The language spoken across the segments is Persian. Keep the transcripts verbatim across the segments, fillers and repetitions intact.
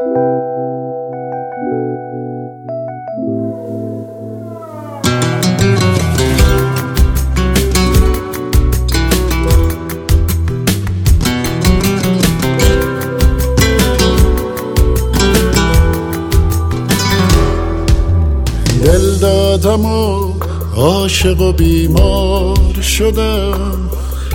دل دادم و عاشق و بیمار شدم،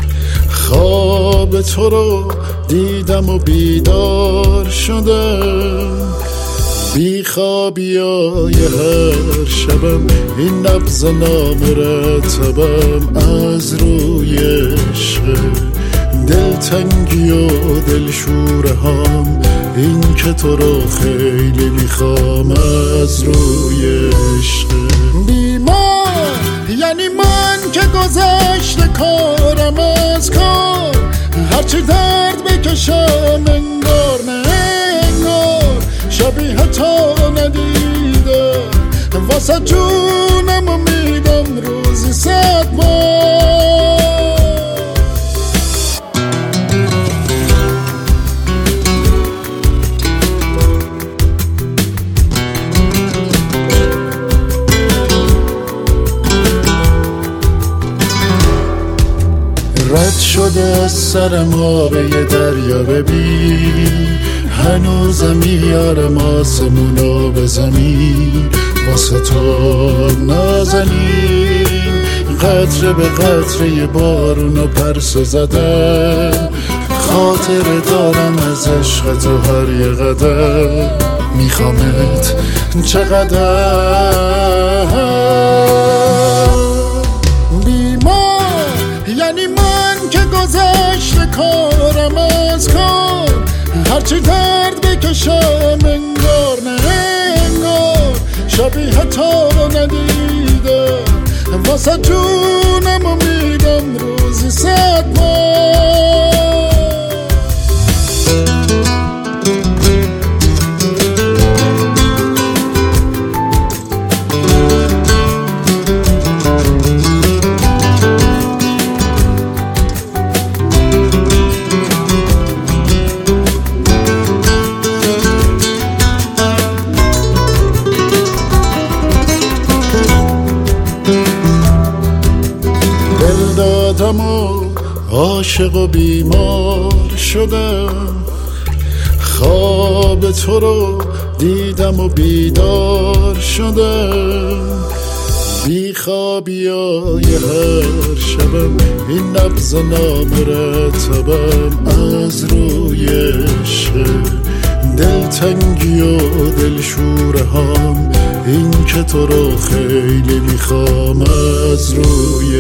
خواب تو رو دیدم و بیدار شدم. بی خوابیای هر شبم این نبض نامرتبم از روی عشق، دلتنگی و دلشوره هم این که تو رو خیلی میخوام از روی عشق. بیمار یعنی من که گذشته کارم از کار، هرچی درد بکشم انگار نه انگار شبیه تو ندیدم، واسه جونم میدم روزی صد بار. رد شده از سرم آب یه دریا، ببین هنوزم میارم آسمونو به زمین واسه تو نازنین. قطره به قطره بارونو پرسه زدم، خاطر دارم از عشق تو هر یه قدم، میخوامت چقدر. بیمار یعنی من که گذشته کارم از کار، هرچی درد بکشم انگار نه انگار شبیه تو ندیدم، واسه جونم میدم روزی صد بار. دادم و عاشق و بیمار شدم، خواب تو رو دیدم و بیدار شدم. بی خوابیای هر شبم این نبض نامرتبم از روی عشق، دلتنگی و دلشوره هم این که تو رو خیلی میخوام از روی